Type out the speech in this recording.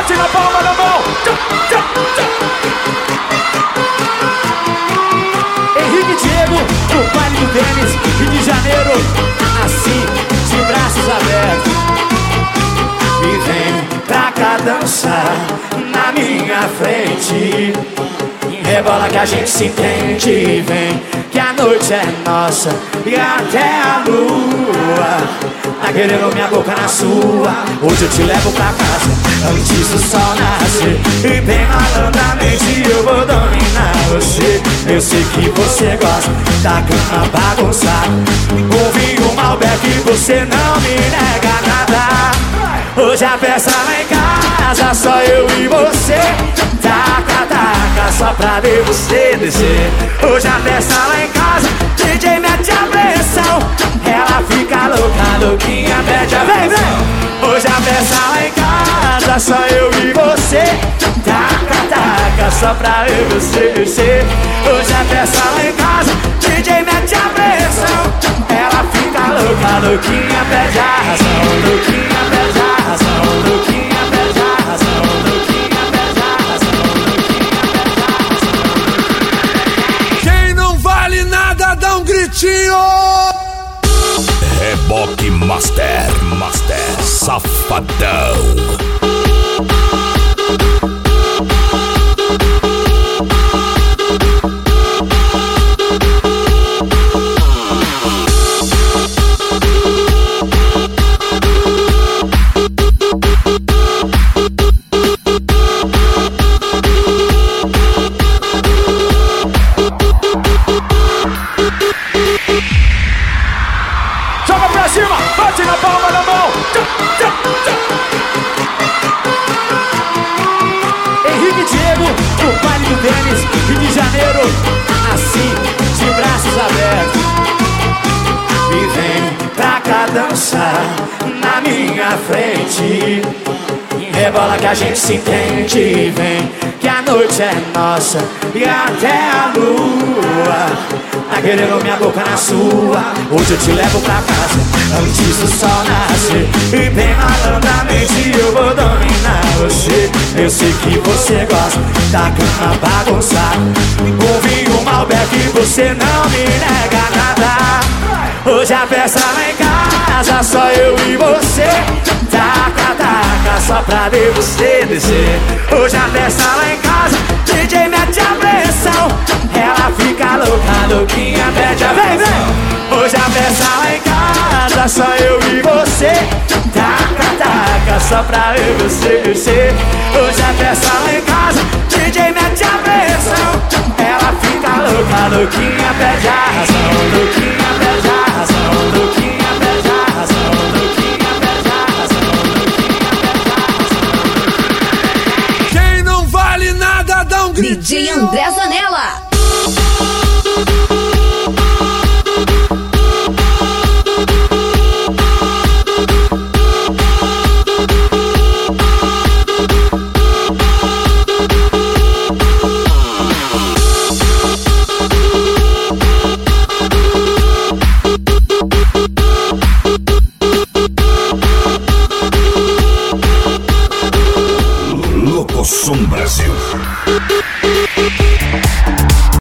bate na palma da mão. Henrique e Diego, no baile do Denis, Rio de Janeiro, assim, de braços abertos. E vem pra cá dançar na minha frente. Rebola que a gente se entende. Vem que a noite é nossa e até a lua tá querendo minha boca na sua. Hoje eu te levo pra casa antes do sol nascer. E bem malandramente eu vou dominar você. Eu sei que você gosta da cama bagunçada. Um vinho Malbec e você não me nega nada. Hoje a festa lá em casa, só eu e você. Taca, taca, só pra ver você descer. Hoje a festa lá em casa, DJ mete a pressão. Ela fica louca, louquinha, pede a vem, vem. Hoje a festa lá em casa, só eu e você. Taca, taca, só pra ver você descer. Hoje a festa lá em casa, DJ mete a pressão. Ela fica louca, louquinha, pede a razão. Louquinha, pede a razão. Louquinha, pede a razão. Louquinha, pede a razão. Quem não vale nada dá um gritinho. Reboque Master, Safadão. Joga pra cima, bate na palma da mão. Henrique e Diego, no baile do Denis, Rio de Janeiro, assim, de braços abertos. E vem pra cá dançar na minha frente. Rebola que a gente se entende. Vem que a noite é nossa e até a lua tá querendo minha boca na sua. Hoje eu te levo pra casa antes do sol nascer. E bem malandramente eu vou dominar você. Eu sei que você gosta da cama bagunçada. Um vinho Malbec e você não me nega nada. Hoje a festa lá em casa, só eu e você. Taca, taca, só pra ver você descer. Hoje a festa lá em casa, DJ mete a pressão. Ela fica louca, louquinha, pede a vem, vem. Hoje a festa lá em casa, só eu e você. Taca, taca, só pra ver você descer. Hoje a festa lá em casa, DJ mete a pressão. Ela fica louca, louquinha, pede a razão. Louquinha,